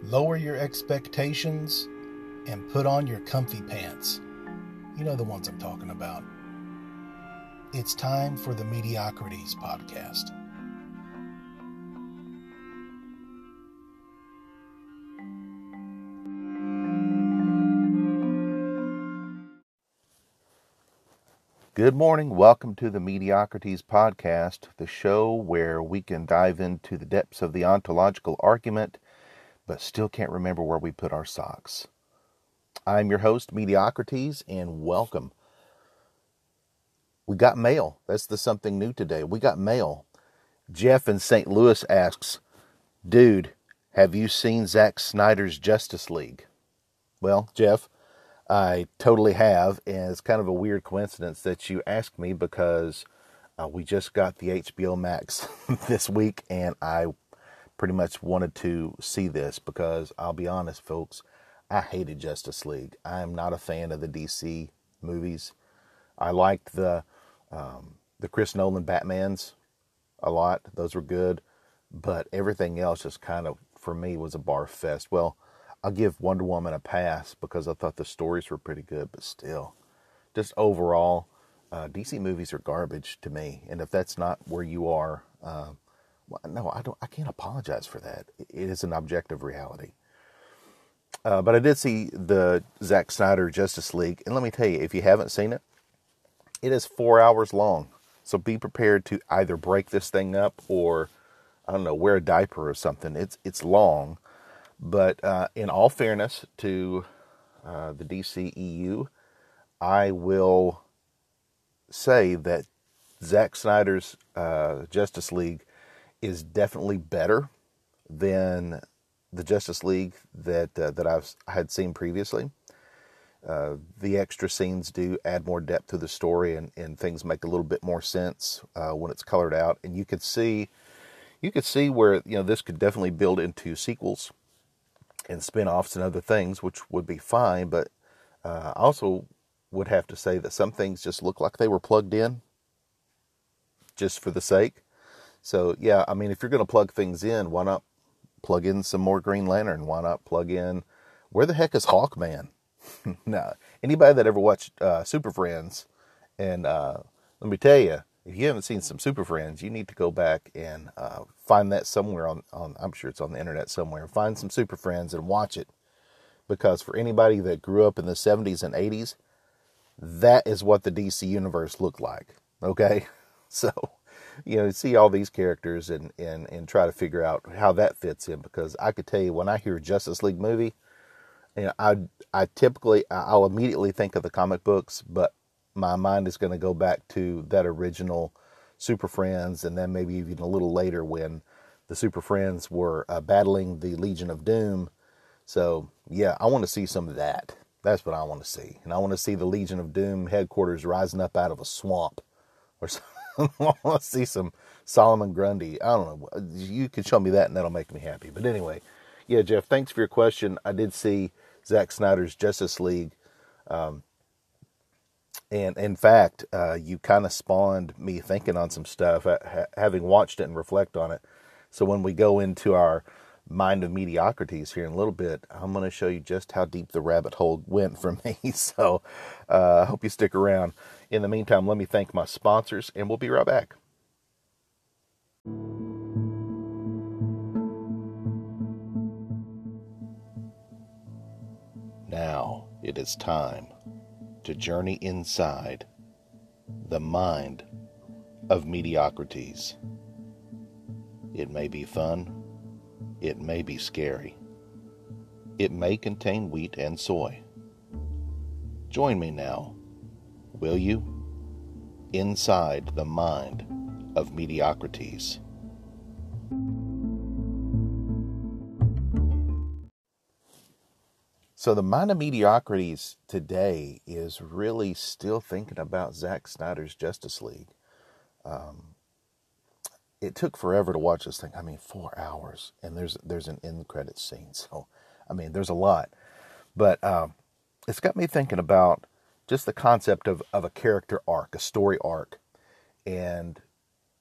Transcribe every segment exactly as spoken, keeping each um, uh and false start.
Lower your expectations and put on your comfy pants. You know the ones I'm talking about. It's time for the Mediocrities Podcast. Good morning. Welcome to the Mediocrities Podcast, the show where we can dive into the depths of the ontological argument, but still can't remember where we put our socks. I'm your host, Mediocrities, and welcome. We got mail. That's the something new today. We got mail. Jeff in Saint Louis asks, dude, have you seen Zack Snyder's Justice League? Well, Jeff, I totally have, and it's kind of a weird coincidence that you asked me because uh, we just got the H B O Max this week, and I pretty much wanted to see this because I'll be honest, folks, I hated Justice League. I'm not a fan of the D C movies. I liked the um, the Chris Nolan Batmans a lot. Those were good, but everything else just kind of, for me, was a bar fest. Well, I'll give Wonder Woman a pass because I thought the stories were pretty good, but still, just overall, uh, D C movies are garbage to me. And if that's not where you are, uh, well, no, I don't. I can't apologize for that. It is an objective reality. Uh, but I did see the Zack Snyder Justice League, and let me tell you, if you haven't seen it, it is four hours long. So be prepared to either break this thing up or, I don't know, wear a diaper or something. It's it's long. But uh, in all fairness to uh, the D C E U, I will say that Zack Snyder's uh, Justice League is definitely better than the Justice League that uh, that I've I had seen previously. Uh, the extra scenes do add more depth to the story, and, and things make a little bit more sense uh, when it's colored out. And you could see, you could see where you know this could definitely build into sequels and spin-offs and other things, which would be fine, but uh, I also would have to say that some things just look like they were plugged in just for the sake. So, yeah, I mean, if you're going to plug things in, why not plug in some more Green Lantern? Why not plug in, where the heck is Hawkman? Now, anybody that ever watched uh, Super Friends, and uh, let me tell you, if you haven't seen some Super Friends, you need to go back and uh, find that somewhere on, on, I'm sure it's on the internet somewhere. Find some Super Friends and watch it. Because for anybody that grew up in the seventies and eighties, that is what the D C universe looked like. Okay? So, you know, see all these characters and, and, and try to figure out how that fits in. Because I could tell you, when I hear Justice League movie, you know, I, I typically, I'll immediately think of the comic books, but my mind is going to go back to that original Super Friends, and then maybe even a little later when the Super Friends were uh, battling the Legion of Doom. So, yeah, I want to see some of that. That's what I want to see. And I want to see the Legion of Doom headquarters rising up out of a swamp. Or something. I want to see some Solomon Grundy. I don't know. You can show me that, and that'll make me happy. But anyway, yeah, Jeff, thanks for your question. I did see Zack Snyder's Justice League. Um, And in fact, uh, you kind of spawned me thinking on some stuff, ha- having watched it and reflect on it. So when we go into our mind of mediocrities here in a little bit, I'm going to show you just how deep the rabbit hole went for me. So I uh, hope you stick around. In the meantime, let me thank my sponsors, and we'll be right back. Now it is time to journey inside the mind of mediocrities. It may be fun, it may be scary, it may contain wheat and soy. Join me now, will you, inside the mind of mediocrities. So the mind of mediocrities today is really still thinking about Zack Snyder's Justice League. Um, it took forever to watch this thing. I mean, four hours, and there's there's an end credits scene. So, I mean, there's a lot, but um, it's got me thinking about just the concept of of a character arc, a story arc, and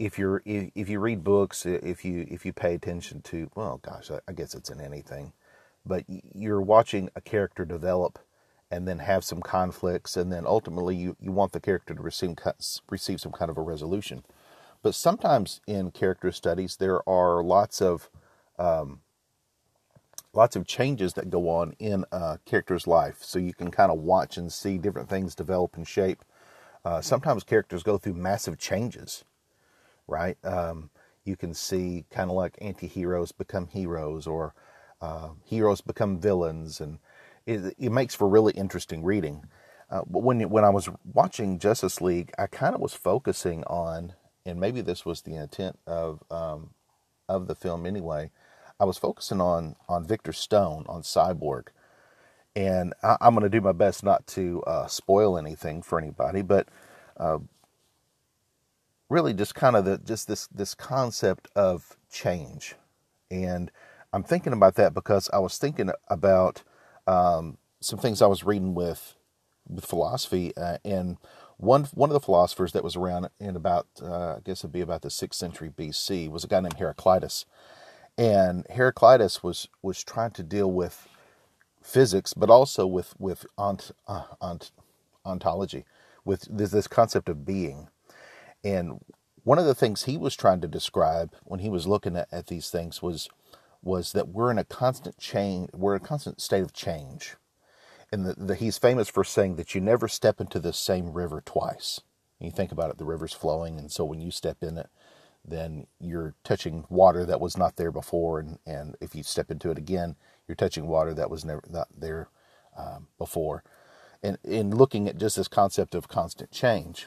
if you're if, if you read books, if you if you pay attention to, well, gosh, I, I guess it's in anything, but you're watching a character develop and then have some conflicts, and then ultimately you, you want the character to receive receive some kind of a resolution. But sometimes in character studies there are lots of um, lots of changes that go on in a character's life, so you can kind of watch and see different things develop and shape. Uh, sometimes characters go through massive changes, right? Um, you can see kind of like anti-heroes become heroes, or uh, heroes become villains, and it, it makes for really interesting reading. Uh, but when when I was watching Justice League, I kind of was focusing on, and maybe this was the intent of um, of the film anyway, I was focusing on on Victor Stone, on Cyborg. And I, I'm going to do my best not to uh, spoil anything for anybody, but uh, really just kind of the just this this concept of change. And I'm thinking about that because I was thinking about um, some things I was reading with with philosophy, uh, and one one of the philosophers that was around in about uh, I guess it'd be about the sixth century B C was a guy named Heraclitus. And Heraclitus was was trying to deal with physics, but also with with ont, uh, ont, ontology, with this, this concept of being. And one of the things he was trying to describe when he was looking at, at these things was was that we're in a constant change, we're in a constant state of change. And the, the, he's famous for saying that you never step into the same river twice. And you think about it, the river's flowing, and so when you step in it, then you're touching water that was not there before, and, and if you step into it again, you're touching water that was never not there um, before. And in looking at just this concept of constant change.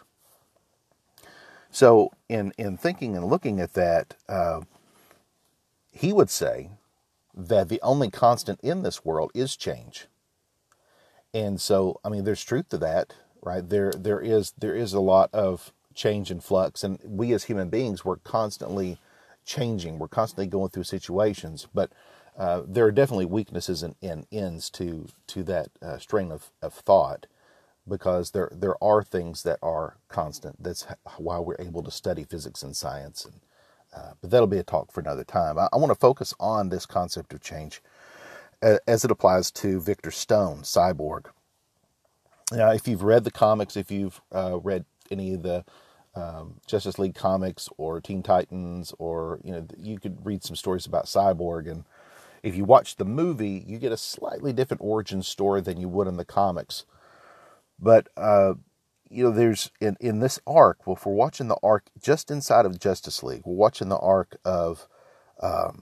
So in, in thinking and looking at that, uh, he would say that the only constant in this world is change. And so, I mean, there's truth to that, right? There, there is, there is a lot of change and flux, and we as human beings, we're constantly changing. We're constantly going through situations, but uh, there are definitely weaknesses and, and ends to to that uh, strain of, of thought, because there there are things that are constant. That's why we're able to study physics and science. And uh, but that'll be a talk for another time. I, I want to focus on this concept of change uh, as it applies to Victor Stone, Cyborg. Now, if you've read the comics, if you've uh, read any of the um, Justice League comics or Teen Titans, or, you know, you could read some stories about Cyborg. And if you watch the movie, you get a slightly different origin story than you would in the comics. But, uh, you know, there's, in, in this arc, well, if we're watching the arc just inside of Justice League, we're watching the arc of, um,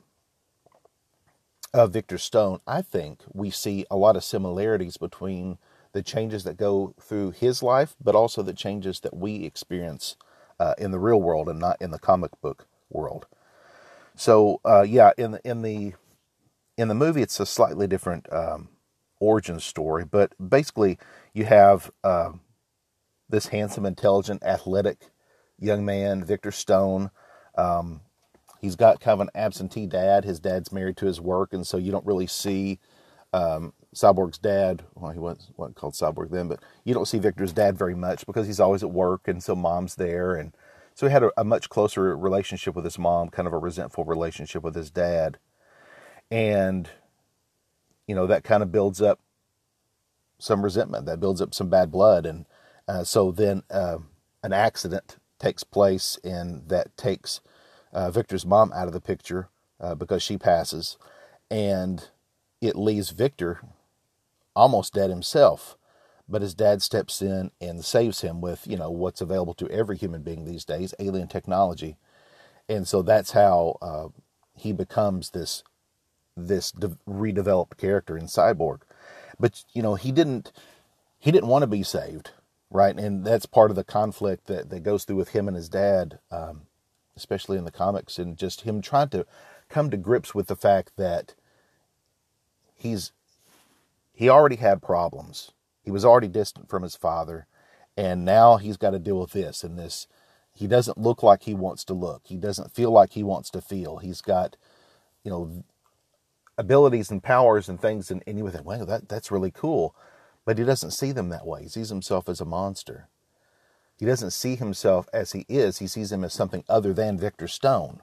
of Victor Stone, I think we see a lot of similarities between the changes that go through his life, but also the changes that we experience uh, in the real world and not in the comic book world. So, uh, yeah, in the in the in the movie, it's a slightly different um, origin story, but basically, you have uh, this handsome, intelligent, athletic young man, Victor Stone. Um, he's got kind of an absentee dad. His dad's married to his work, and so you don't really see Um, Cyborg's dad. Well, he wasn't, wasn't called Cyborg then, but you don't see Victor's dad very much because he's always at work, and so mom's there. And so he had a, a much closer relationship with his mom, kind of a resentful relationship with his dad. And, you know, that kind of builds up some resentment, that builds up some bad blood. And uh, so then uh, an accident takes place, and that takes uh, Victor's mom out of the picture uh, because she passes. And it leaves Victor almost dead himself, but his dad steps in and saves him with, you know, what's available to every human being these days, alien technology. And so that's how uh, he becomes this this de- redeveloped character in Cyborg. But, you know, he didn't he didn't want to be saved, right? And that's part of the conflict that, that goes through with him and his dad, um, especially in the comics, and just him trying to come to grips with the fact that he's He already had problems. He was already distant from his father, and now he's got to deal with this and this. He doesn't look like he wants to look. He doesn't feel like he wants to feel. He's got, you know, abilities and powers and things, and, and you would think, well, that, that's really cool. But he doesn't see them that way. He sees himself as a monster. He doesn't see himself as he is. He sees him as something other than Victor Stone.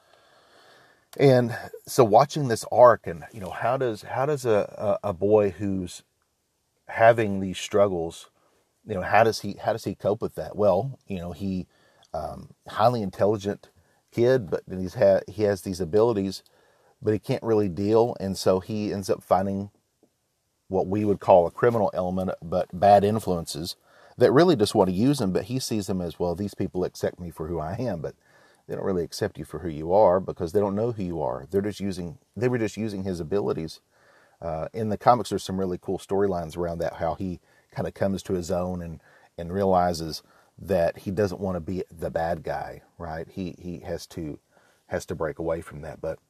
And so watching this arc, and, you know, how does, how does a, a, a boy who's having these struggles, you know, how does he, how does he cope with that? Well, you know, he, um, highly intelligent kid, but he's had, he has these abilities, but he can't really deal. And so he ends up finding what we would call a criminal element, but bad influences that really just want to use him. But he sees them as, well, these people accept me for who I am, but they don't really accept you for who you are because they don't know who you are. They're just using, they were just using his abilities. Uh, in the comics, there's some really cool storylines around that, how he kind of comes to his own and, and realizes that he doesn't want to be the bad guy, right? He, he has to, has to break away from that. But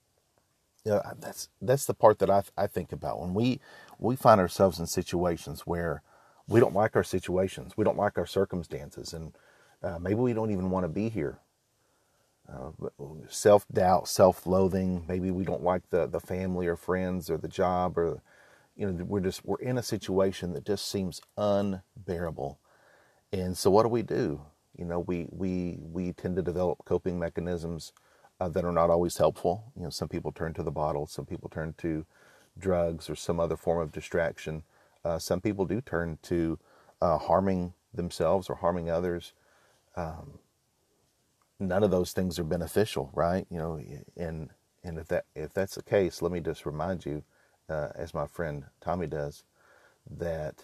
you know, that's, that's the part that I, I think about when we, we find ourselves in situations where we don't like our situations. We don't like our circumstances. And uh, maybe we don't even want to be here. Uh, self-doubt, self-loathing. Maybe we don't like the, the family or friends or the job, or, you know, we're just, we're in a situation that just seems unbearable. And so what do we do? You know, we, we, we tend to develop coping mechanisms uh, that are not always helpful. You know, some people turn to the bottle, some people turn to drugs or some other form of distraction. Uh, some people do turn to uh, harming themselves or harming others. Um, None of those things are beneficial, right? You know, and and if that if that's the case, let me just remind you, uh, as my friend Tommy does, that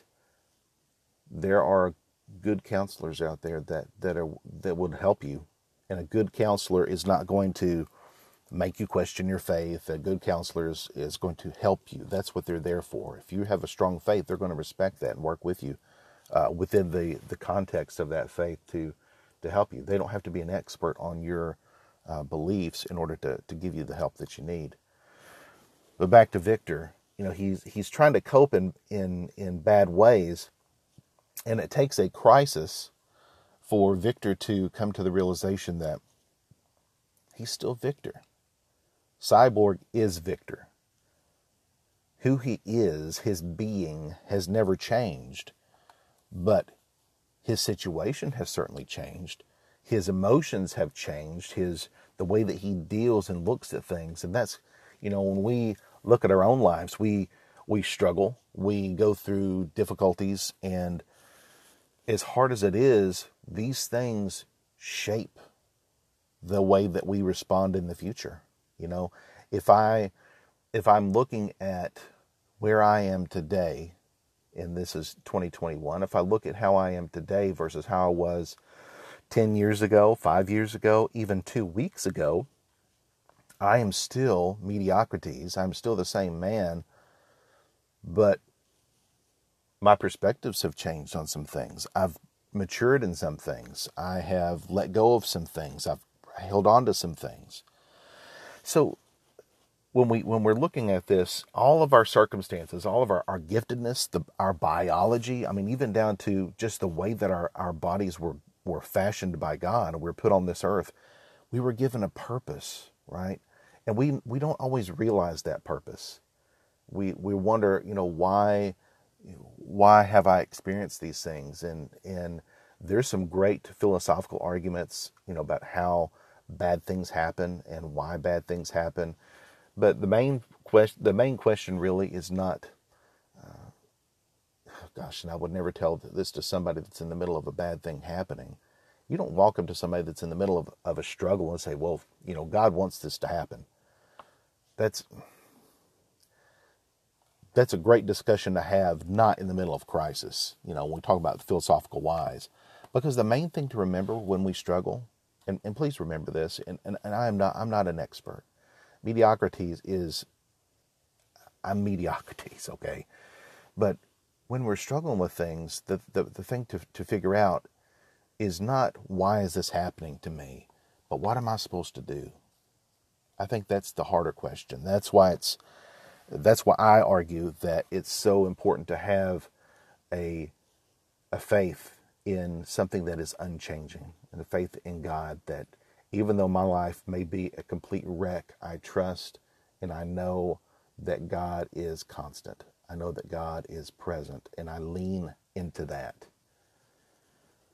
there are good counselors out there that that are that would help you, and a good counselor is not going to make you question your faith. A good counselor is, is going to help you. That's what they're there for. If you have a strong faith, they're going to respect that and work with you uh, within the the context of that faith to. to help you. They don't have to be an expert on your uh, beliefs in order to, to give you the help that you need. But back to Victor, you know, he's he's trying to cope in, in, in bad ways, and it takes a crisis for Victor to come to the realization that he's still Victor. Cyborg is Victor. Who he is, his being, has never changed, but his situation has certainly changed. His emotions have changed. His the way that he deals and looks at things. And that's, you know, when we look at our own lives, we we struggle. We go through difficulties. And as hard as it is, these things shape the way that we respond in the future. You know, if I if I'm looking at where I am today, and this is twenty twenty-one, if I look at how I am today versus how I was ten years ago, five years ago, even two weeks ago, I am still mediocrities. I'm still the same man, but my perspectives have changed on some things. I've matured in some things. I have let go of some things. I've held on to some things. So When we when we're looking at this, all of our circumstances, all of our, our giftedness, the, our biology, I mean, even down to just the way that our, our bodies were, were fashioned by God and we're put on this earth, we were given a purpose, right? And we we don't always realize that purpose. We we wonder, you know, why why have I experienced these things? And and there's some great philosophical arguments, you know, about how bad things happen and why bad things happen. But the main question, the main question really is not, uh, gosh, and I would never tell this to somebody that's in the middle of a bad thing happening. You don't walk up to somebody that's in the middle of, of a struggle and say, well, you know, God wants this to happen. That's, that's a great discussion to have, not in the middle of crisis, you know, when we talk about philosophical whys. Because the main thing to remember when we struggle, and, and please remember this, and, and, and I am not, I'm not an expert. Mediocrities is, I'm mediocrities, okay? But when we're struggling with things, the, the, the thing to, to figure out is not, why is this happening to me? But what am I supposed to do? I think that's the harder question. That's why it's, that's why I argue that it's so important to have a, a faith in something that is unchanging, and a faith in God that even though my life may be a complete wreck, I trust and I know that God is constant. I know that God is present, and I lean into that.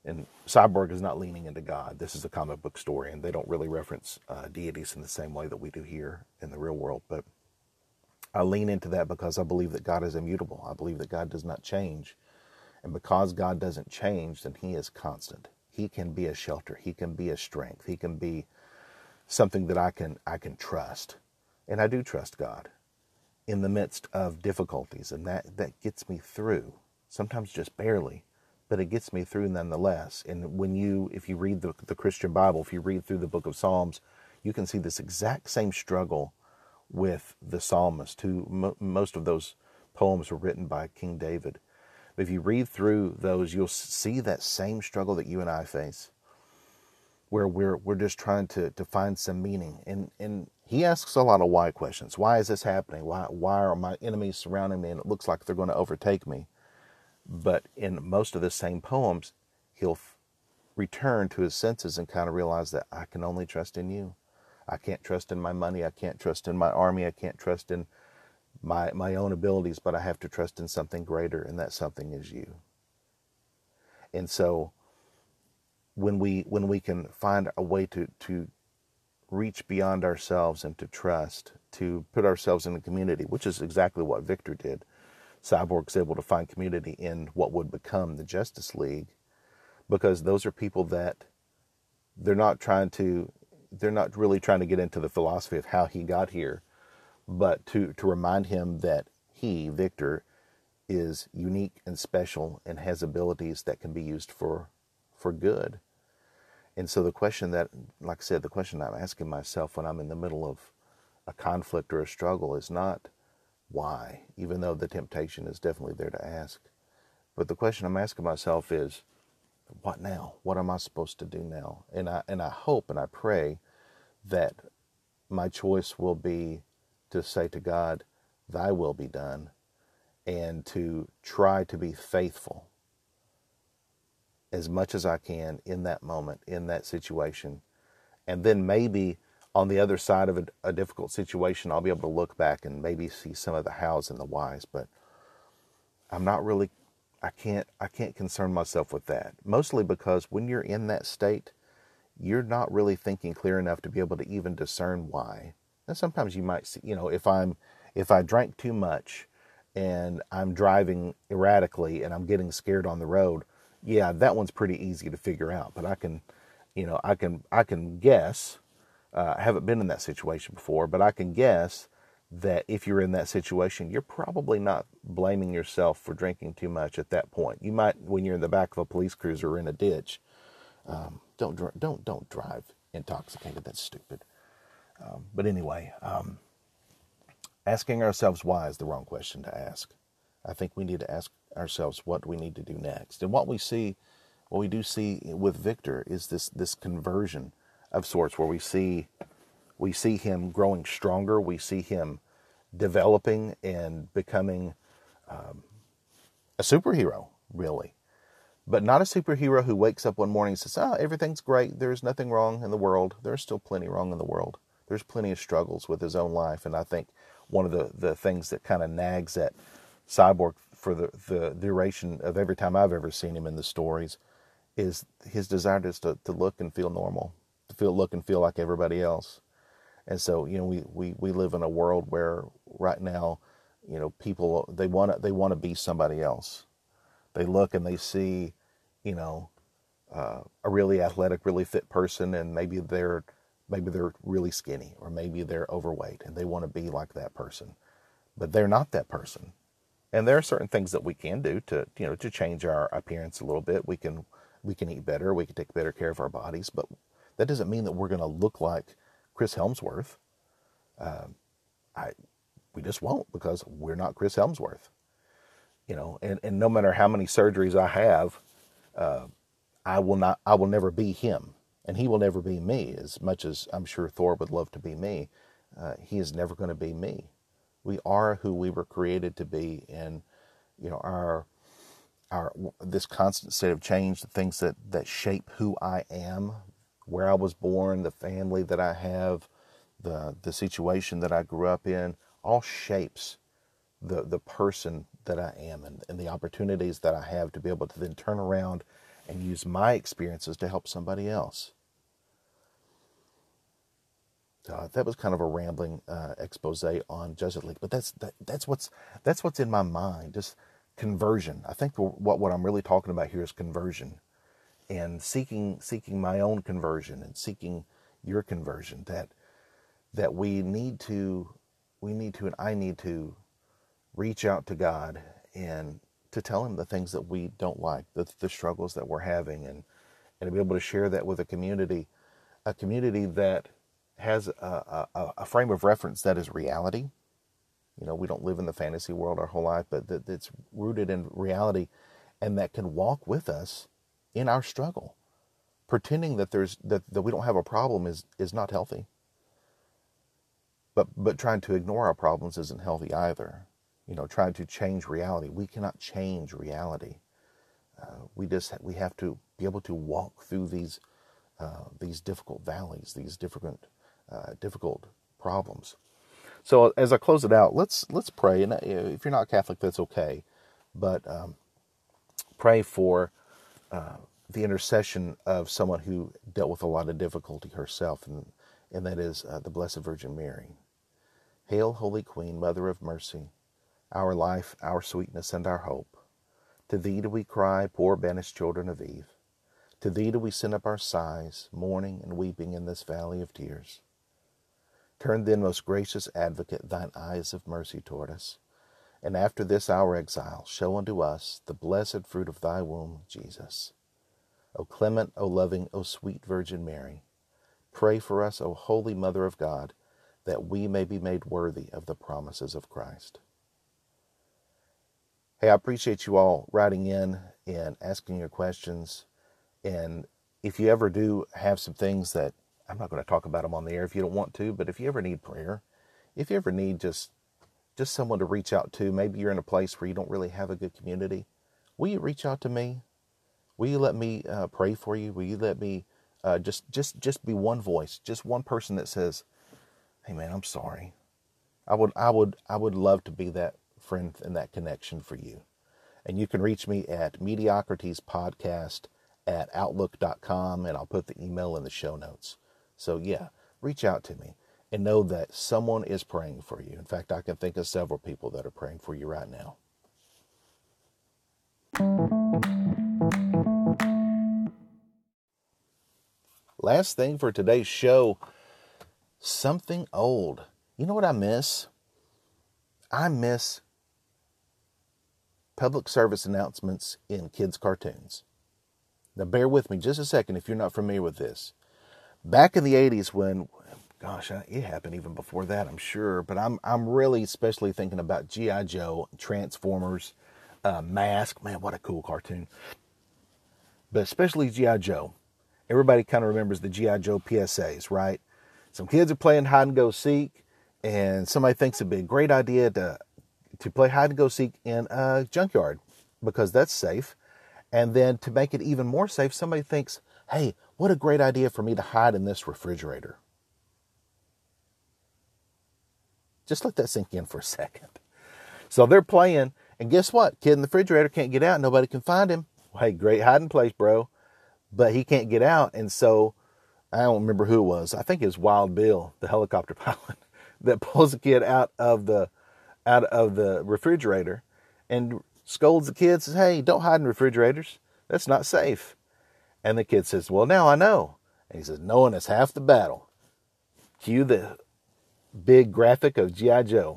And Cyborg is not leaning into God. This is a comic book story, and they don't really reference uh, deities in the same way that we do here in the real world. But I lean into that because I believe that God is immutable. I believe that God does not change. And because God doesn't change, then he is constant. He can be a shelter. He can be a strength. He can be something that I can I can trust. And I do trust God in the midst of difficulties. And that, that gets me through. Sometimes just barely, but it gets me through nonetheless. And when you, if you read the, the Christian Bible, if you read through the book of Psalms, you can see this exact same struggle with the psalmist, who mo- most of those poems were written by King David. But if you read through those, you'll see that same struggle that you and I face, where we're we're just trying to, to find some meaning. And and he asks a lot of why questions. Why is this happening? Why why are my enemies surrounding me and it looks like they're going to overtake me? But in most of the same poems, he'll f- return to his senses and kind of realize that I can only trust in you. I can't trust in my money. I can't trust in my army. I can't trust in my my own abilities, but I have to trust in something greater, and that something is you. And so when we when we can find a way to, to reach beyond ourselves and to trust, to put ourselves in a community, which is exactly what Victor did. Cyborg's able to find community in what would become the Justice League, because those are people that they're not trying to, they're not really trying to get into the philosophy of how he got here, but to, to remind him that he, Victor, is unique and special and has abilities that can be used for, for good. And so the question that, like I said, the question I'm asking myself when I'm in the middle of a conflict or a struggle is not why, even though the temptation is definitely there to ask. But the question I'm asking myself is, what now? What am I supposed to do now? And I and I hope and I pray that my choice will be to say to God, thy will be done, and to try to be faithful as much as I can in that moment, in that situation. And then maybe on the other side of a, a difficult situation, I'll be able to look back and maybe see some of the hows and the whys. But I'm not really, I can't, I can't concern myself with that. Mostly because when you're in that state, you're not really thinking clear enough to be able to even discern why. And sometimes you might see, you know, if I'm, if I drank too much and I'm driving erratically and I'm getting scared on the road, yeah, that one's pretty easy to figure out. But I can, you know, I can, I can guess. Uh, I haven't been in that situation before, but I can guess that if you're in that situation, you're probably not blaming yourself for drinking too much at that point. You might, when you're in the back of a police cruiser or in a ditch, um, don't don't don't drive intoxicated. That's stupid. Um, but anyway, um, asking ourselves why is the wrong question to ask. I think we need to ask ourselves what we need to do next. And what we see, what we do see with Victor is this this conversion of sorts, where we see we see him growing stronger. We see him developing and becoming um, a superhero, really. But not a superhero who wakes up one morning and says, oh, everything's great. There's nothing wrong in the world. There's still plenty wrong in the world. There's plenty of struggles with his own life. And I think one of the, the things that kind of nags at Cyborg for the, the duration of every time I've ever seen him in the stories is his desire just to, to look and feel normal, to feel look and feel like everybody else. And so, you know, we, we, we live in a world where right now, you know, people, they want to, they want to be somebody else. They look and they see, you know, uh, a really athletic, really fit person, and maybe they're, maybe they're really skinny, or maybe they're overweight, and they want to be like that person, but they're not that person. And there are certain things that we can do to, you know, to change our appearance a little bit. We can, we can eat better. We can take better care of our bodies, but that doesn't mean that we're going to look like Chris Hemsworth. Uh, I, we just won't, because we're not Chris Hemsworth, you know, and, and no matter how many surgeries I have, uh, I will not, I will never be him, and he will never be me. As much as I'm sure Thor would love to be me, uh, he is never going to be me. We are who we were created to be. And, you know, our, our, this constant state of change, the things that, that shape who I am, where I was born, the family that I have, the, the situation that I grew up in, all shapes the, the person that I am, and, and the opportunities that I have to be able to then turn around and use my experiences to help somebody else. Uh, that was kind of a rambling uh, expose on Justice League, but that's that, that's what's that's what's in my mind. Just conversion. I think what what I'm really talking about here is conversion, and seeking seeking my own conversion and seeking your conversion. That that we need to we need to and I need to reach out to God and to tell Him the things that we don't like, the the struggles that we're having, and and to be able to share that with a community, a community that has a, a, a frame of reference that is reality. You know, we don't live in the fantasy world our whole life, but that it's rooted in reality, and that can walk with us in our struggle. Pretending that there's that, that we don't have a problem is is not healthy. But but trying to ignore our problems isn't healthy either. You know, trying to change reality. We cannot change reality. Uh, we just we have to be able to walk through these uh, these difficult valleys, these difficult uh, difficult problems. So as I close it out, let's let's pray. And if you're not Catholic, that's okay. But um, pray for uh, the intercession of someone who dealt with a lot of difficulty herself, and and that is uh, the Blessed Virgin Mary. Hail, Holy Queen, Mother of Mercy, our life, our sweetness, and our hope. To Thee do we cry, poor banished children of Eve. To Thee do we send up our sighs, mourning and weeping in this valley of tears. Turn then, most gracious Advocate, Thine eyes of mercy toward us, and after this our exile, show unto us the blessed fruit of Thy womb, Jesus. O clement, O loving, O sweet Virgin Mary, pray for us, O Holy Mother of God, that we may be made worthy of the promises of Christ. Hey, I appreciate you all writing in and asking your questions. And if you ever do have some things that, I'm not going to talk about them on the air if you don't want to, but if you ever need prayer, if you ever need just just someone to reach out to, maybe you're in a place where you don't really have a good community, will you reach out to me? Will you let me uh, pray for you? Will you let me uh, just just just be one voice, just one person that says, "Hey, man, I'm sorry." I would I would I would love to be that friend and that connection for you. And you can reach me at mediocritiespodcast at outlook dot com, and I'll put the email in the show notes. So yeah, reach out to me and know that someone is praying for you. In fact, I can think of several people that are praying for you right now. Last thing for today's show, something old. You know what I miss? I miss public service announcements in kids' cartoons. Now bear with me just a second if you're not familiar with this. Back in the eighties when, gosh, it happened even before that, I'm sure, but I'm I'm really especially thinking about G I. Joe, Transformers, uh, Mask. Man, what a cool cartoon. But especially G I. Joe. Everybody kind of remembers the G I. Joe P S As, right? Some kids are playing hide and go seek, and somebody thinks it'd be a great idea to to play hide and go seek in a junkyard because that's safe. And then to make it even more safe, somebody thinks, hey, what a great idea for me to hide in this refrigerator. Just let that sink in for a second. So they're playing, and guess what? Kid in the refrigerator can't get out. Nobody can find him. Well, hey, great hiding place, bro. But he can't get out. And so I don't remember who it was. I think it was Wild Bill, the helicopter pilot, that pulls the kid out of the out of the refrigerator and scolds the kid, says, hey, don't hide in refrigerators. That's not safe. And the kid says, well, now I know. And he says, knowing is half the battle. Cue the big graphic of G I. Joe.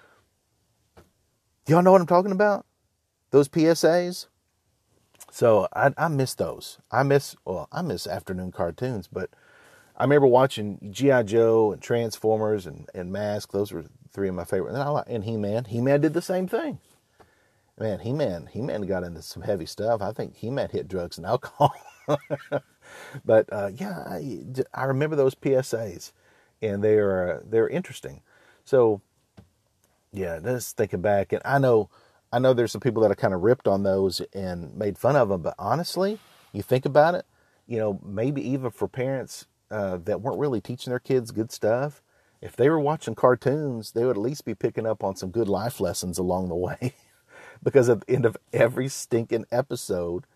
Do y'all know what I'm talking about? Those P S As? So I, I miss those. I miss, well, I miss afternoon cartoons, but I remember watching G I. Joe and Transformers and, and Mask. Those were three of my favorite. And, I like, and He-Man. He-Man did the same thing. Man, He-Man, He-Man got into some heavy stuff. I think He-Man hit drugs and alcohol. But uh, yeah, I, I remember those P S As, and they're uh, they're interesting. So yeah, just thinking back, and I know I know there's some people that are kind of ripped on those and made fun of them. But honestly, you think about it, you know, maybe even for parents uh, that weren't really teaching their kids good stuff, if they were watching cartoons, they would at least be picking up on some good life lessons along the way. Because at the end of every stinking episode,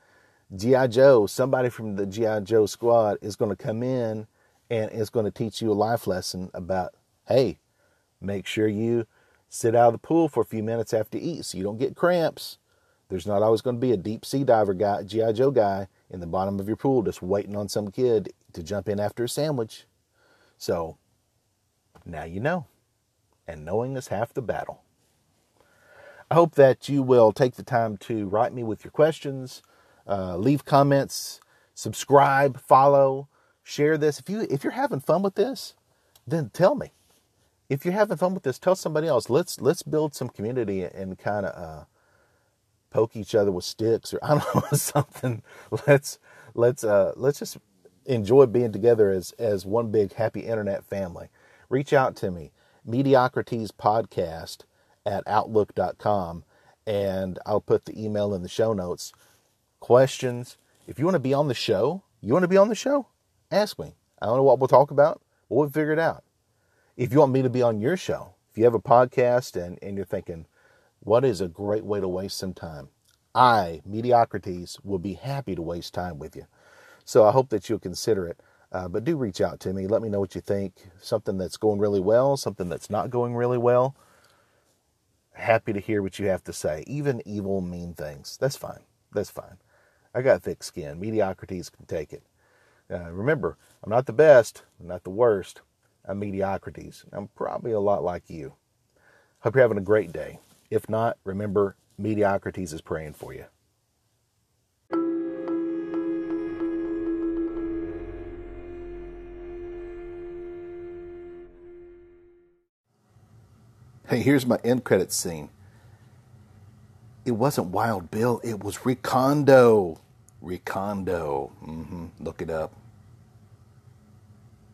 G I. Joe, somebody from the G I. Joe squad is going to come in and is going to teach you a life lesson about, hey, make sure you sit out of the pool for a few minutes after you eat so you don't get cramps. There's not always going to be a deep sea diver guy, G I. Joe guy, in the bottom of your pool just waiting on some kid to jump in after a sandwich. So now you know. And knowing is half the battle. I hope that you will take the time to write me with your questions, uh, leave comments, subscribe, follow, share this. If you if you're having fun with this, then tell me. If you're having fun with this, tell somebody else. Let's let's build some community and kind of uh, poke each other with sticks or I don't know something. Let's let's uh, let's just enjoy being together as as one big happy internet family. Reach out to me, Mediocrities Podcast at outlook dot com, and I'll put the email in the show notes. Questions. If you want to be on the show, you want to be on the show, ask me. I don't know what we'll talk about, but we'll figure it out. If you want me to be on your show, if you have a podcast and, and you're thinking, what is a great way to waste some time? I, Mediocrities, will be happy to waste time with you. So I hope that you'll consider it. Uh, but do reach out to me. Let me know what you think. Something that's going really well, something that's not going really well. Happy to hear what you have to say. Even evil, mean things. That's fine. That's fine. I got thick skin. Mediocrities can take it. Uh, remember, I'm not the best. I'm not the worst. I'm Mediocrities. I'm probably a lot like you. Hope you're having a great day. If not, remember, Mediocrities is praying for you. Hey, here's my end credits scene. It wasn't Wild Bill. It was Recondo. Recondo. Mm-hmm. Look it up.